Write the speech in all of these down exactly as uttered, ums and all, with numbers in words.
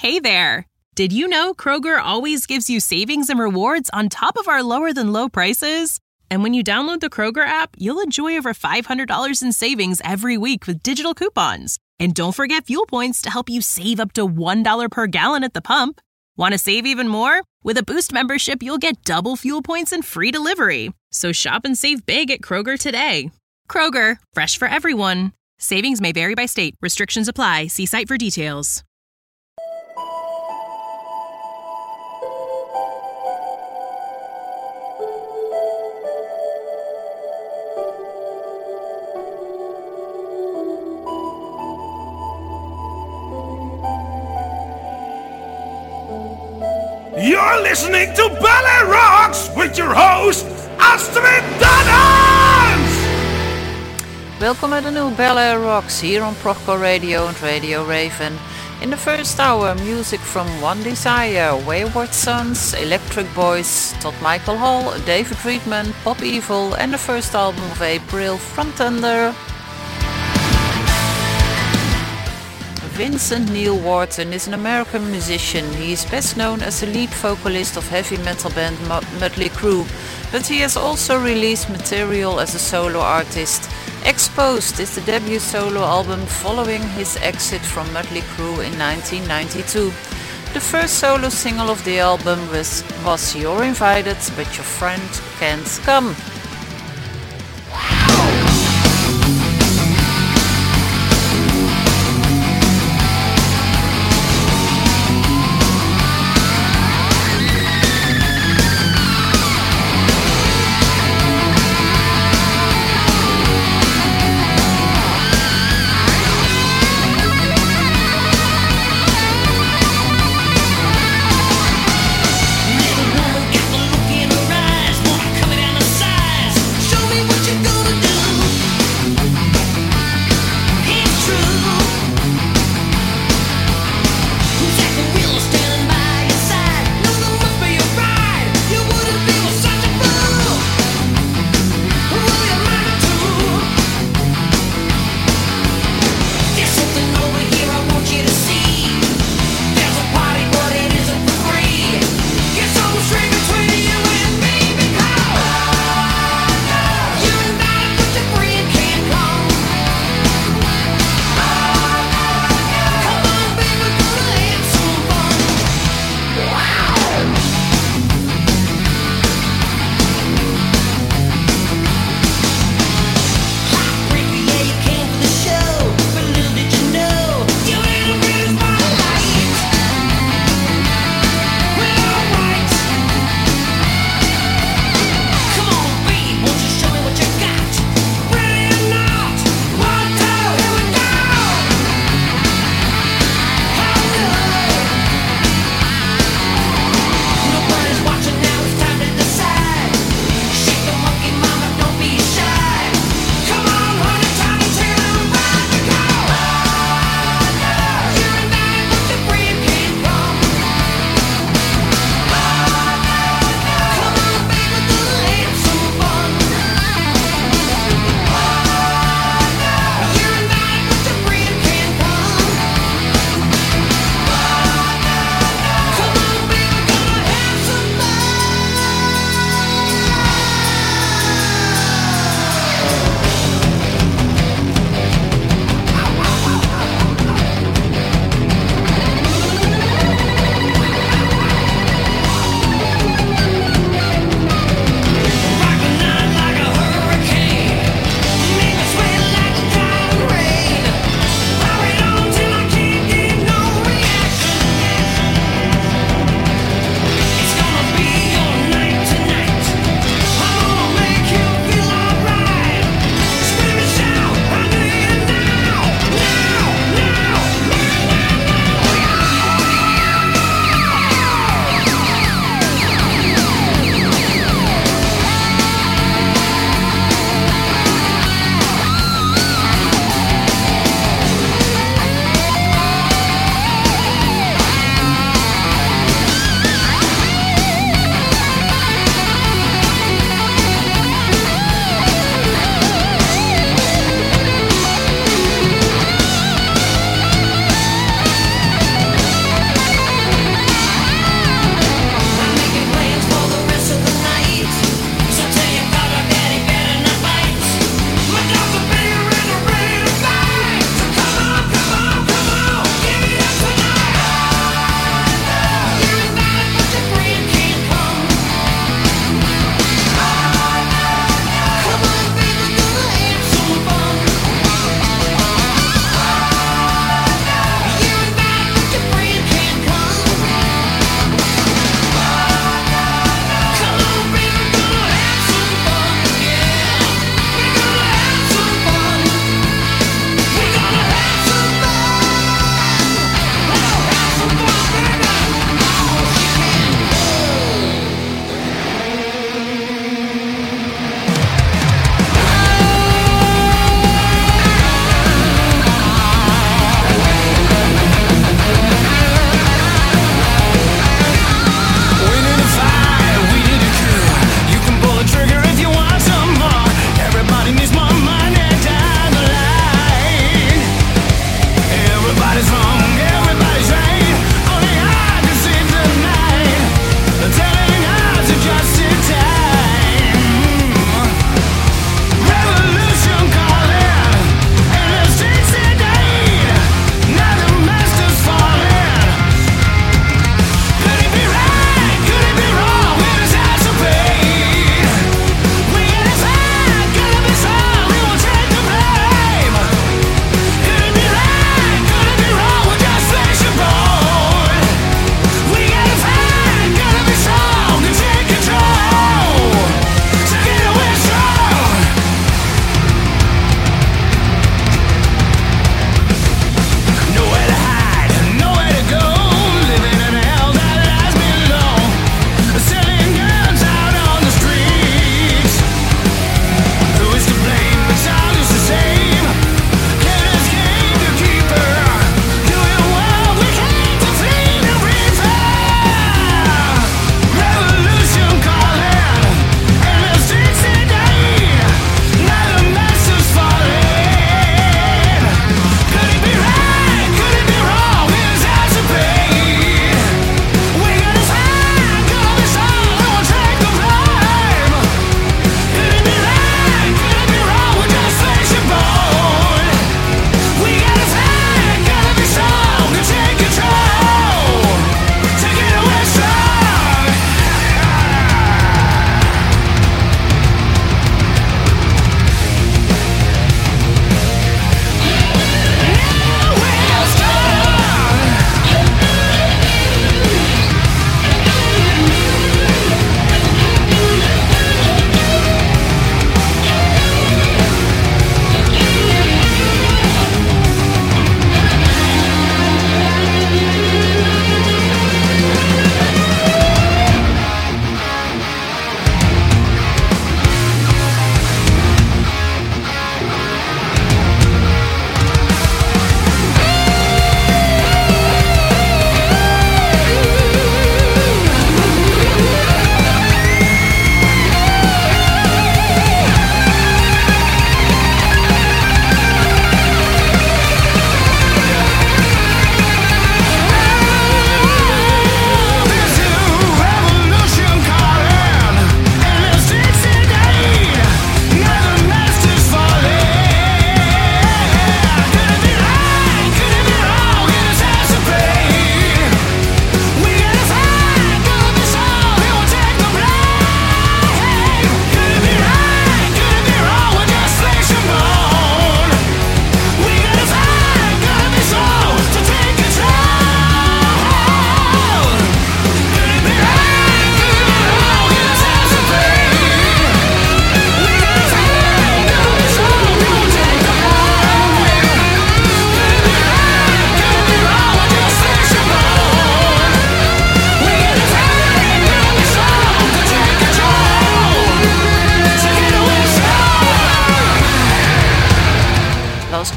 Hey there! Did you know Kroger always gives you savings and rewards on top of our lower-than-low prices? And when you download the Kroger app, you'll enjoy over five hundred dollars in savings every week with digital coupons. And don't forget fuel points to help you save up to one dollar per gallon at the pump. Want to save even more? With a Boost membership, you'll get double fuel points and free delivery. So shop and save big at Kroger today. Kroger, fresh for everyone. Savings may vary by state. Restrictions apply. See site for details. You're listening to Ballet Rocks with your host, Astrid Dannens! Welkom bij de nieuwe Ballet Rocks hier on Proco Radio and Radio Raven. In the first hour, music from One Desire, Wayward Sons, Electric Boys, Todd Michael Hall, David Friedman, Pop Evil, and the first album of April, From Thunder. Vincent Neil Wharton is an American musician. He is best known as the lead vocalist of heavy metal band Mötley Crüe, but he has also released material as a solo artist. Exposed is the debut solo album following his exit from Mötley Crüe in nineteen ninety-two. The first solo single of the album was, was You're Invited, but Your Friend Can't Come. Little woman got the look in her eyes, wanna come down the side.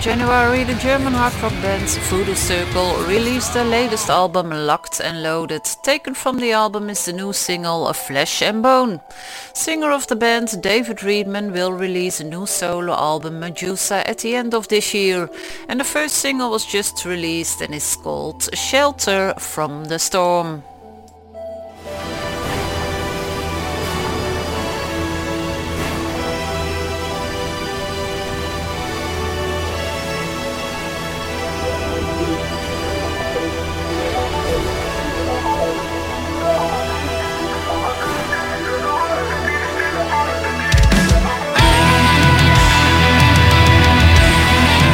January, the German hard rock band Voodoo Circle released their latest album Locked and Loaded. Taken from the album is the new single Flesh and Bone. Singer of the band David Reedman will release a new solo album Medusa at the end of this year, and the first single was just released and is called Shelter from the Storm.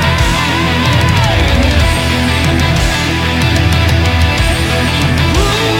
Ooh.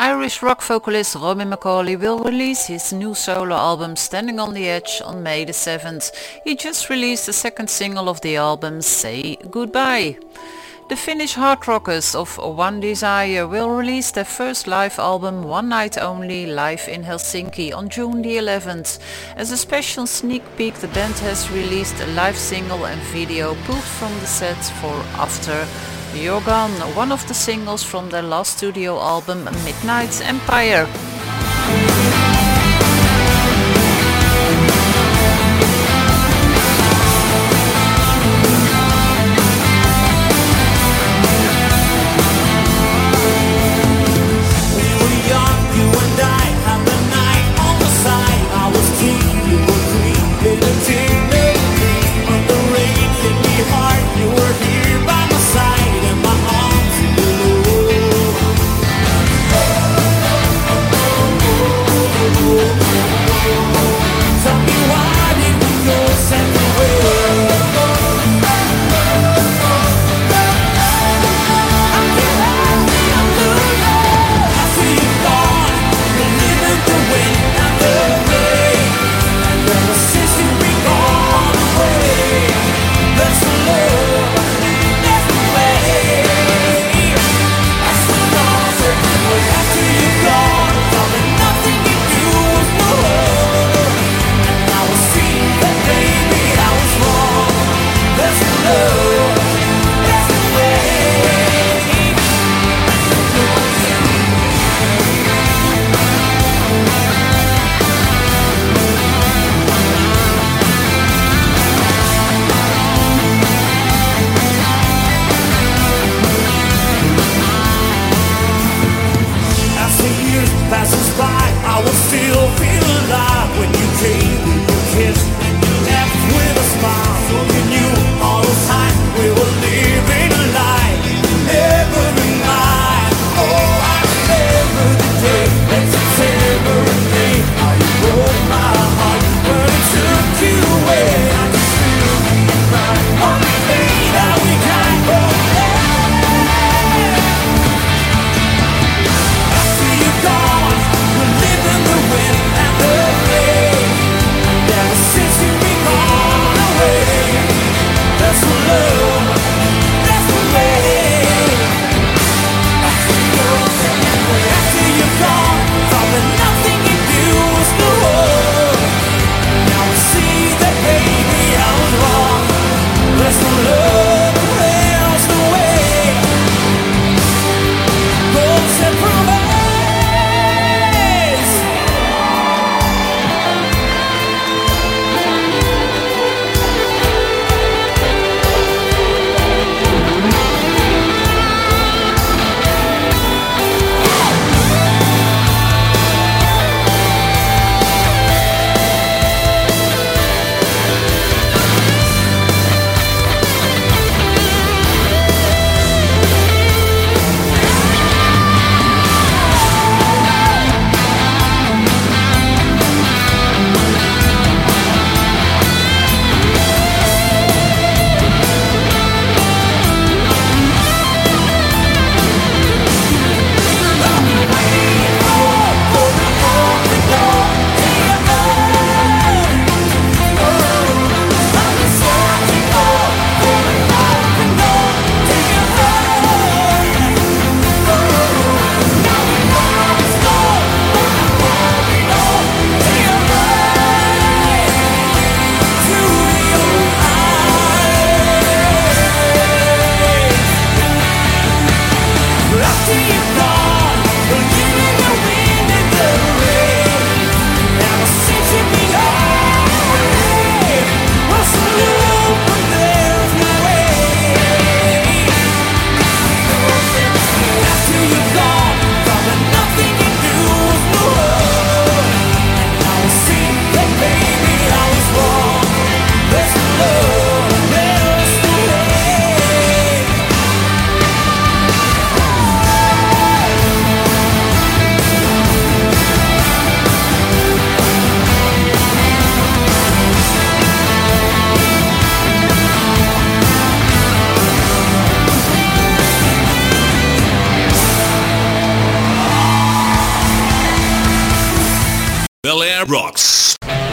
Irish rock vocalist Robbie McAuley will release his new solo album Standing on the Edge on May the seventh. He just released the second single of the album, Say Goodbye. The Finnish hard rockers of One Desire will release their first live album One Night Only live in Helsinki on June the eleventh. As a special sneak peek, the band has released a live single and video pulled from the set for After You're Gone, one of the singles from their last studio album Midnight's Empire. Heart, you were here by my side, and my arms in below. Bel Air Rocks.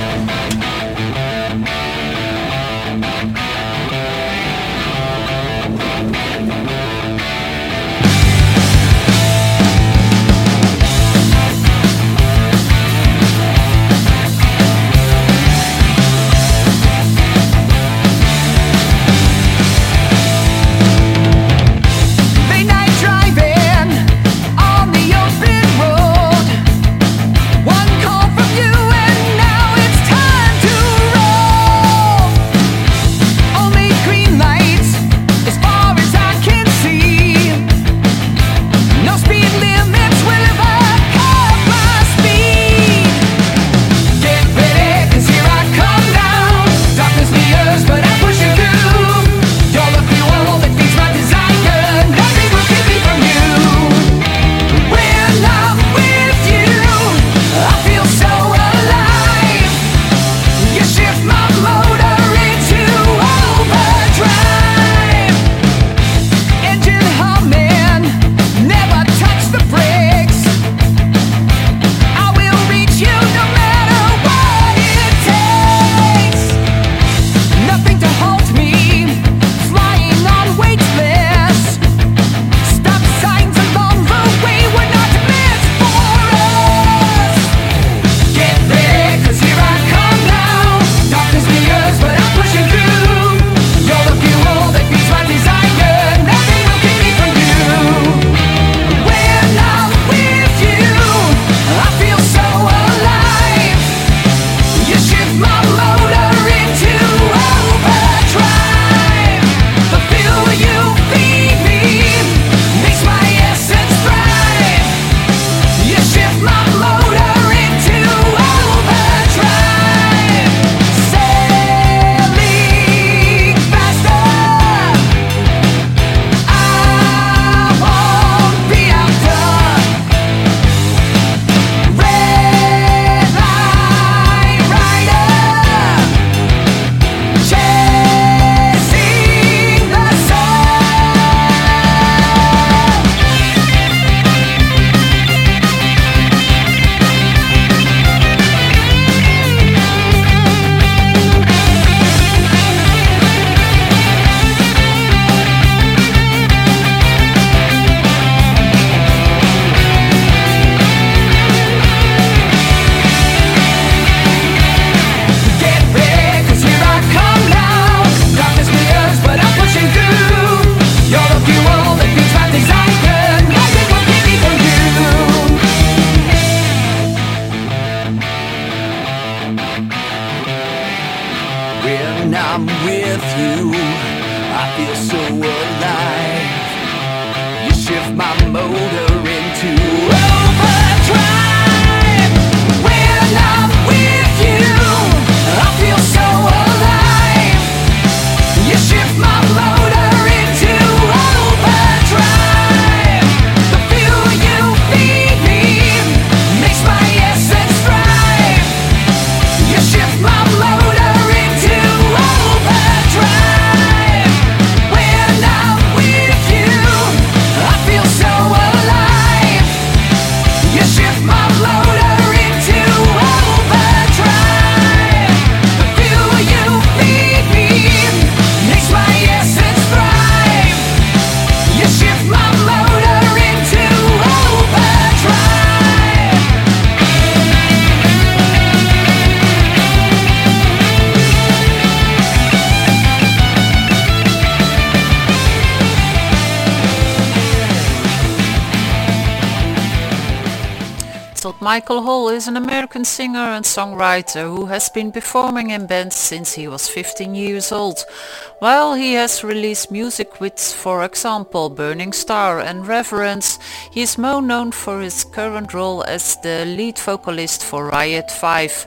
Michael Hall is an American singer and songwriter who has been performing in bands since he was fifteen years old. While he has released music with, for example, Burning Star and Reverence, he is more known for his current role as the lead vocalist for Riot five.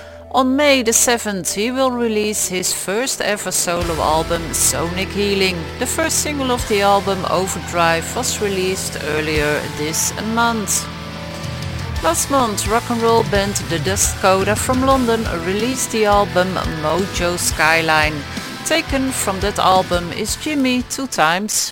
On May the seventh he will release his first ever solo album, Sonic Healing. The first single of the album, Overdrive, was released earlier this month. Last month, rock and roll band The Dust Coda from London released the album Mojo Skyline. Taken from that album is Jimmy Two Times.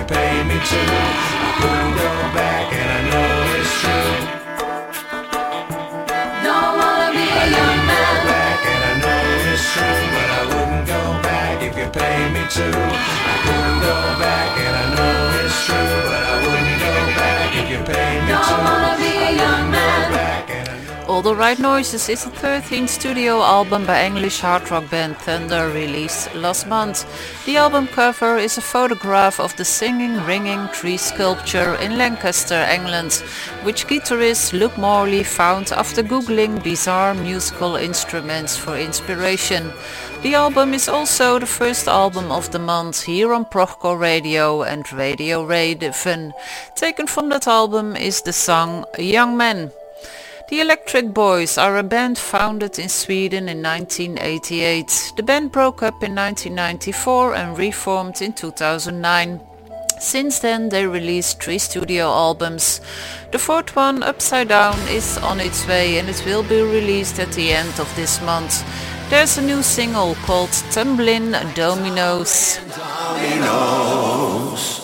pay me to. I couldn't go back and I know it's true. Don't wanna be a young man. Go back and I know it's true, but I wouldn't go back if you pay me to. I couldn't go back and I know it's true, but I wouldn't go back if you pay me to. Don't wanna be a young man. All the Right Noises is the thirteenth studio album by English hard rock band Thunder, released last month. The album cover is a photograph of the singing, ringing tree sculpture in Lancaster, England, which guitarist Luke Morley found after googling bizarre musical instruments for inspiration. The album is also the first album of the month here on Prochcore Radio and Radio Raven. Taken from that album is the song Young Men. The Electric Boys are a band founded in Sweden in nineteen eighty-eight. The band broke up in nineteen ninety-four and reformed in two thousand nine. Since then they released three studio albums. The fourth one, Upside Down, is on its way and it will be released at the end of this month. There's a new single called Tumblin' Dominoes. Dominoes.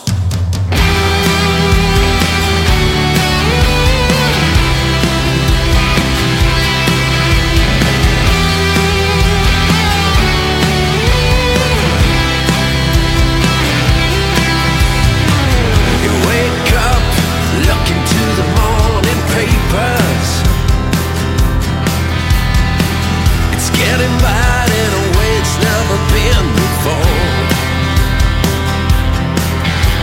Getting by in a way it's never been before.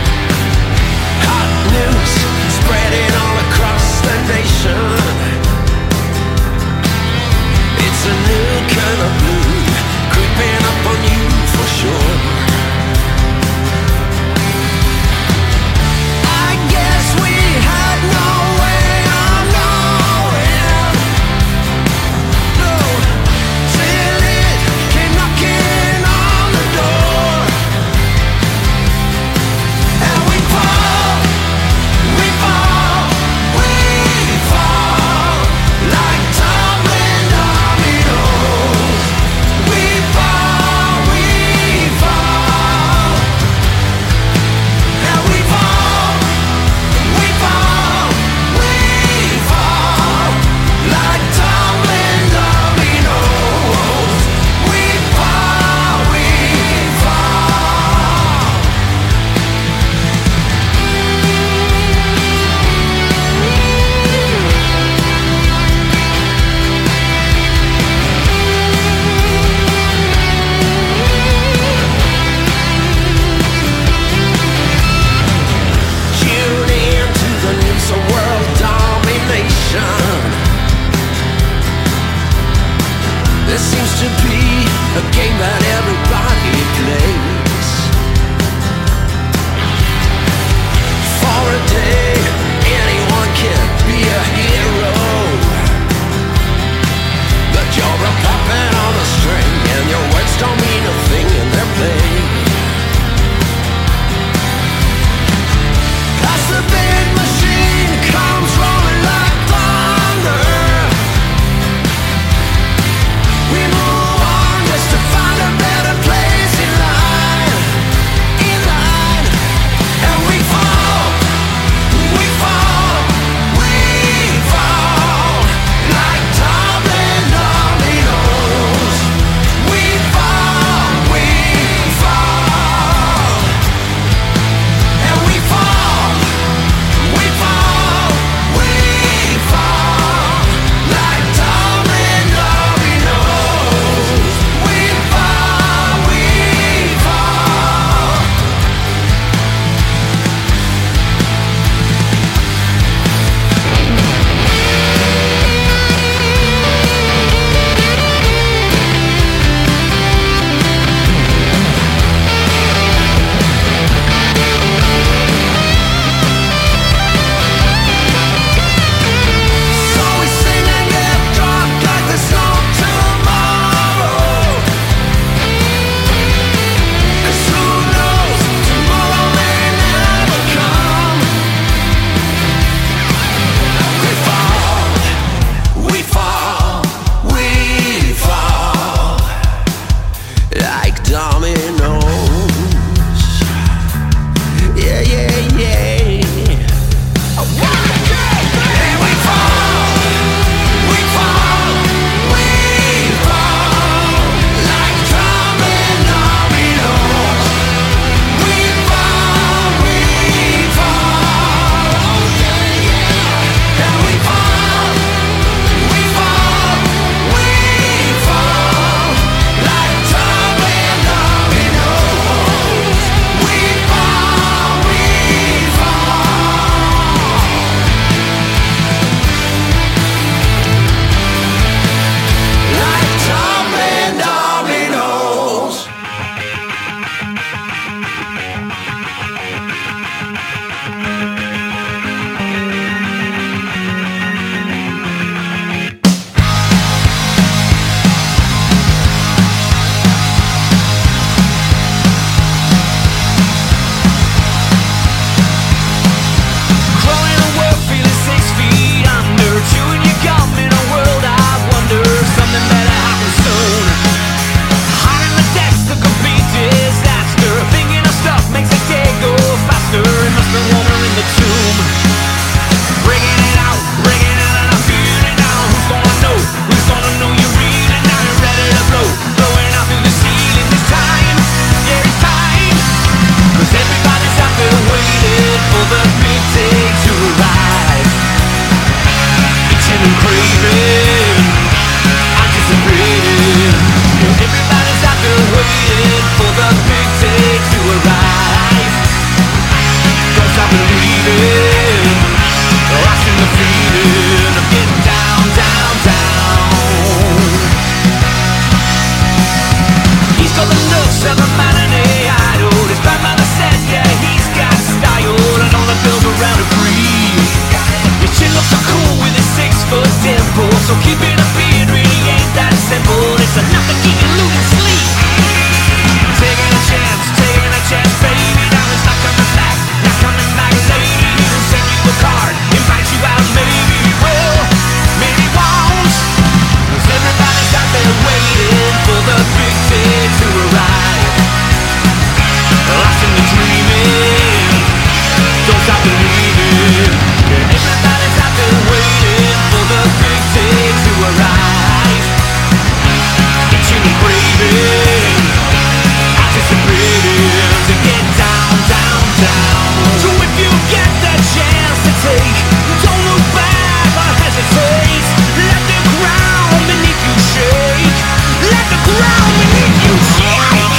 around and breathe. Your chin looks so cool with a six-foot dimple. So keeping a beard really ain't that simple. It's enough to keep you losing sleep. Taking a chance, taking a chance, baby. Now it's not coming back, not coming back, lady. He'll send you a card, invite you out, maybe. Well, maybe won't. 'Cause everybody's out there waiting for the big day to arrive. Lost in the dreaming, don't stop believing. Yeah, everybody's out there waiting for the big day to arrive. Itching and craving, anticipating to get down, down, down. So if you get the chance to take, don't look back or hesitate. Let the ground beneath you shake. Let the ground beneath you shake.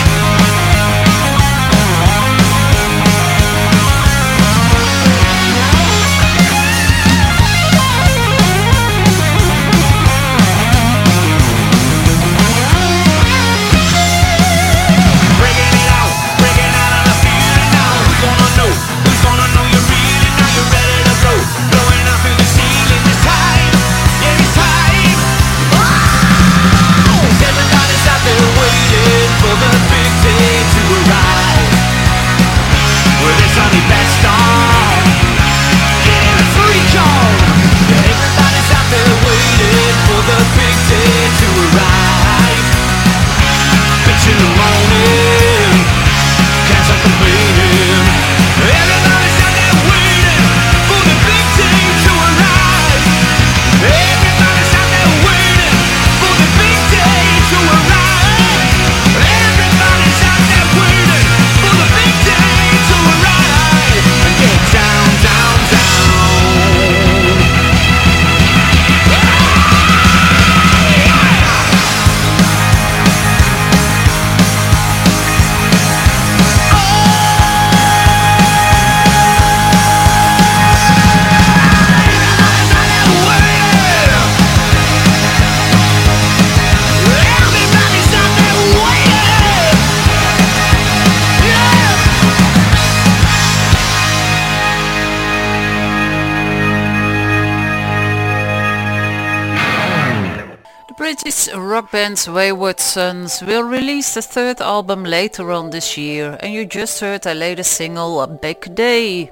British rock band Wayward Sons will release the third album later on this year, and you just heard their latest single, Big Day.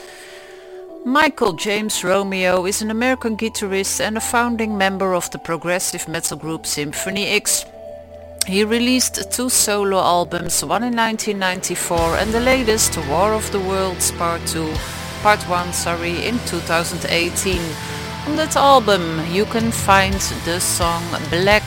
Michael James Romeo is an American guitarist and a founding member of the progressive metal group Symphony X. He released two solo albums, one in nineteen ninety-four and the latest, War of the Worlds Part two, Part one, sorry, in two thousand eighteen. On that album you can find the song Black.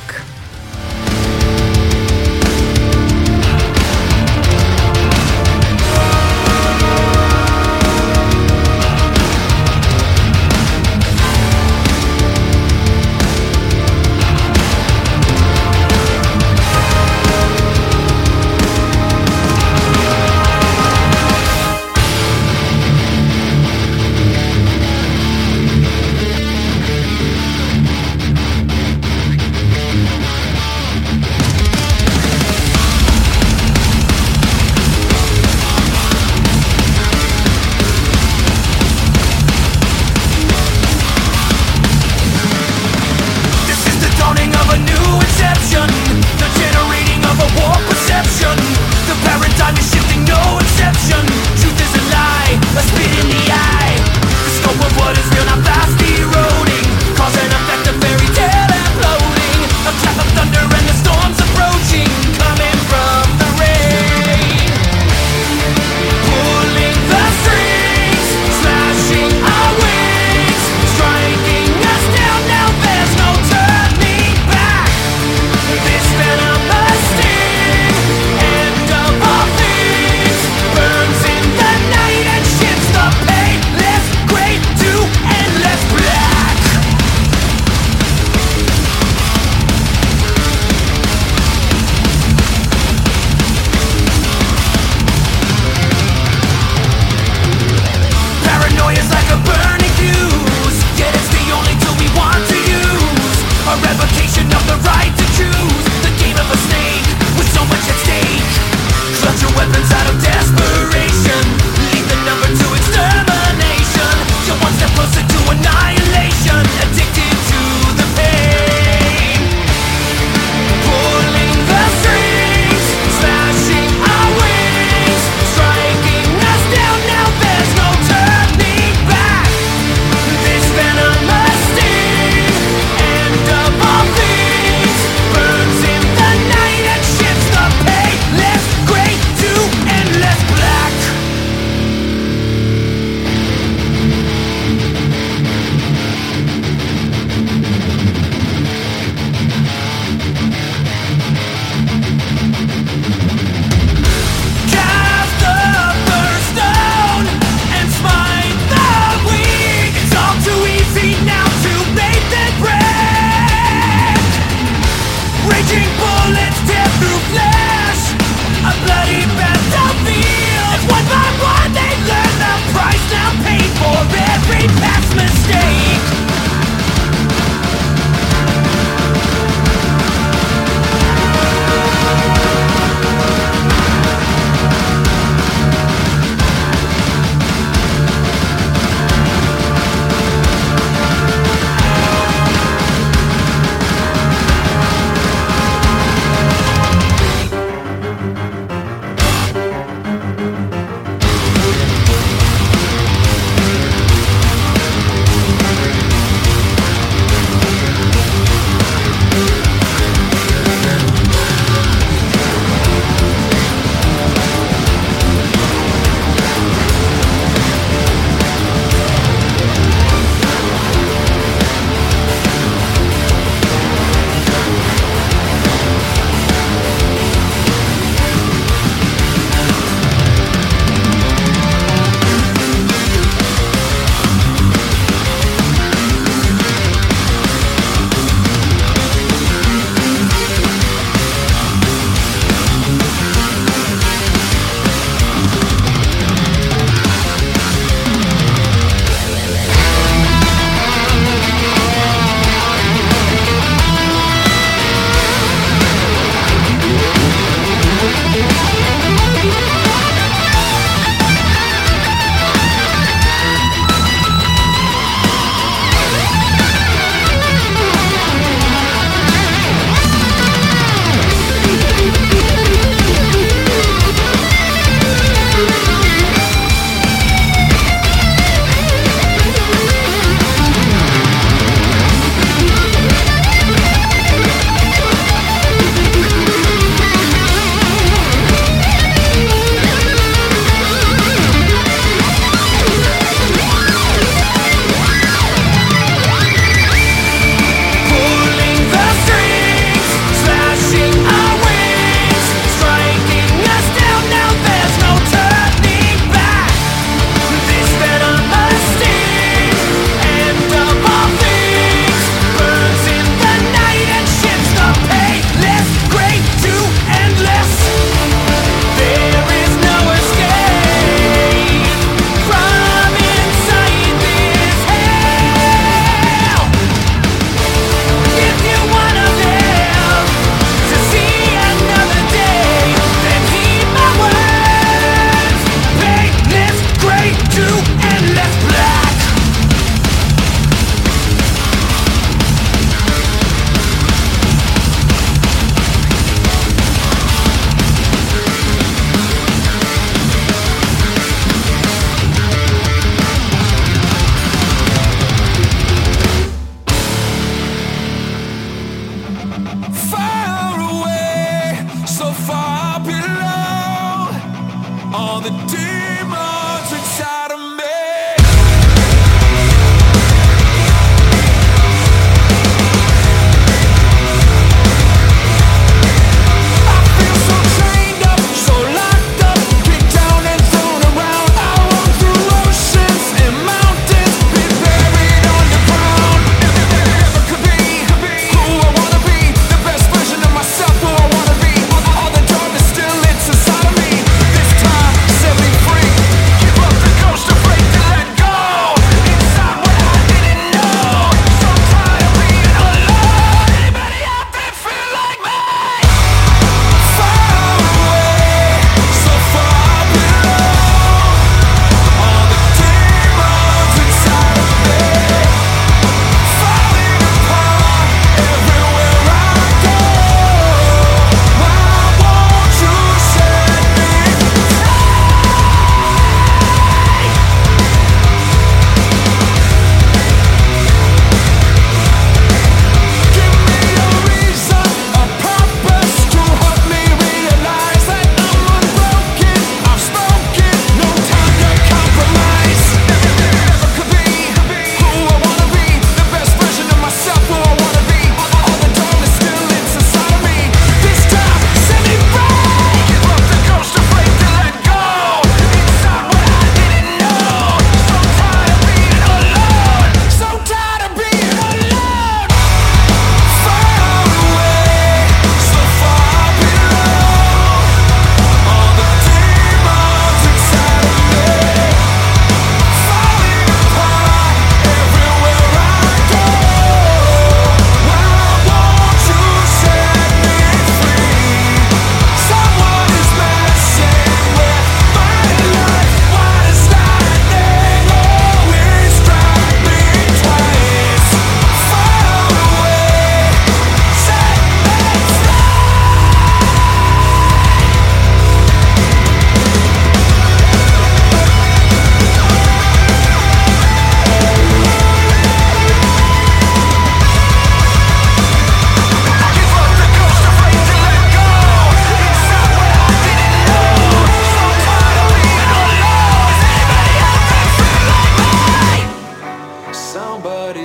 mistake.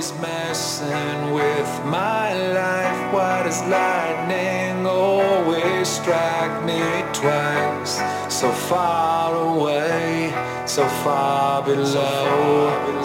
always messing with my life. Why does lightning always strike me twice? So far away, so far below.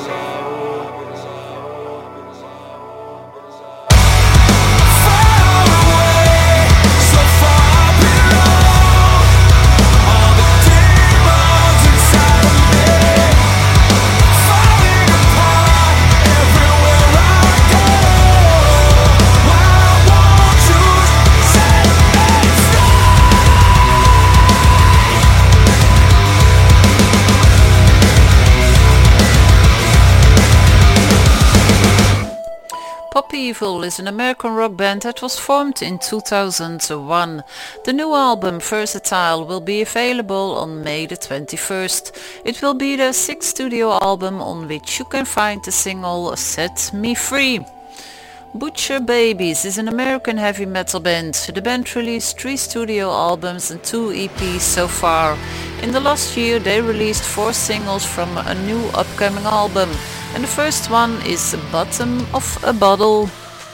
Pop Evil is an American rock band that was formed in two thousand one. The new album Versatile will be available on May the twenty-first. It will be their sixth studio album on which you can find the single Set Me Free. Butcher Babies is an American heavy metal band. The band released three studio albums and two E Ps so far. In the last year they released four singles from a new upcoming album, and the first one is Bottom of a Bottle.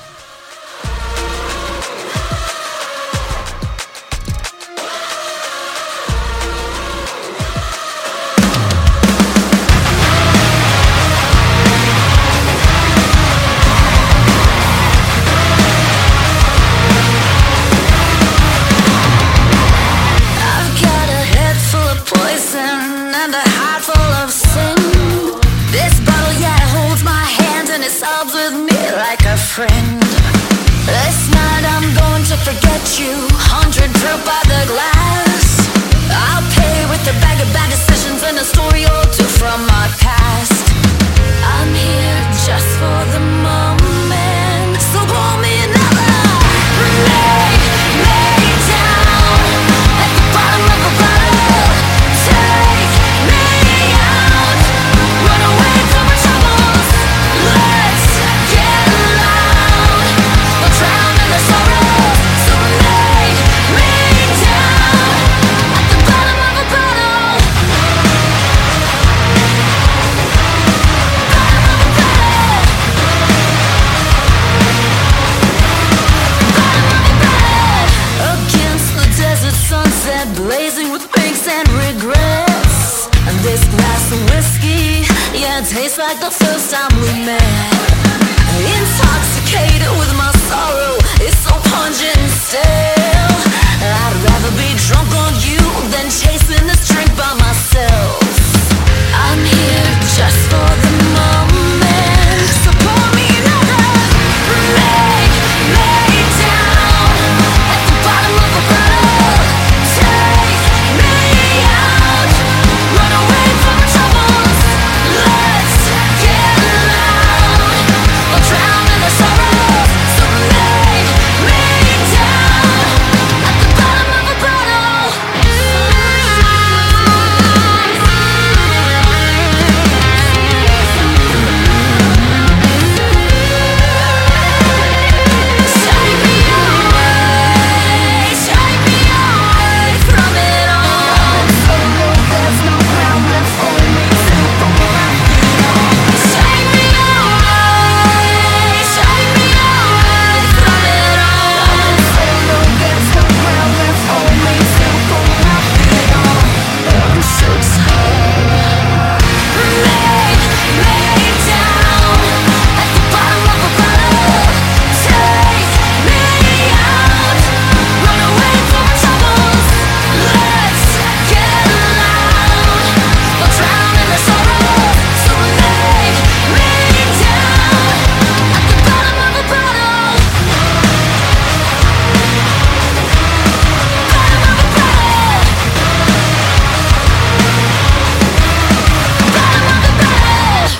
Friend, this night I'm going to forget you. Hundred proof by the glass. I'll pay with a bag of bad decisions and a story or two from my past. I'm here just for the moment, so pour me another. Lay me down at the bottom of a bottle. Take me out, run away from my troubles. Let's get drown in the sorrow, so lay me down at the bottom of a bottle. Bottom of a bottle. Bottom of a bottle. Against the desert sunset, blazing with pinks and regrets. And this glass of whiskey, yeah, it tastes like the first time we met. Intoxicated with my sorrow, it's so pungent and stale. I'd rather be drunk on you than chasing this drink by myself. I'm here just for the moment, so pour me another. Lay me down at the bottom of a bottle. Take me out, run away from my troubles. Let's get loud, or drown in the sorrow. So lay me down at the bottom of a bottle. Take me away, take me away from it all. There's no ground left for me to go back. Take me away, take me away from it all. There's no ground left for me to go back. I'm so tired. Lay me down at the bottom of a bottle. Take me out, run away from my troubles. Let's get loud, or drown in the sorrow. So lay me down at the bottom of a bottle. Bottom of a bottle. Bottom of a bottle.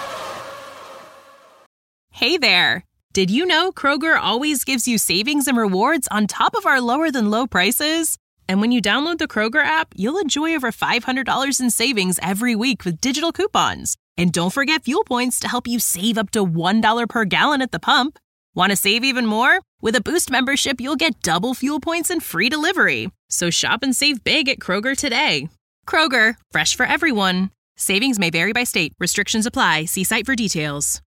Hey there! Did you know Kroger always gives you savings and rewards on top of our lower than low prices? And when you download the Kroger app, you'll enjoy over five hundred dollars in savings every week with digital coupons. And don't forget fuel points to help you save up to one dollar per gallon at the pump. Want to save even more? With a Boost membership, you'll get double fuel points and free delivery. So shop and save big at Kroger today. Kroger, fresh for everyone. Savings may vary by state. Restrictions apply. See site for details.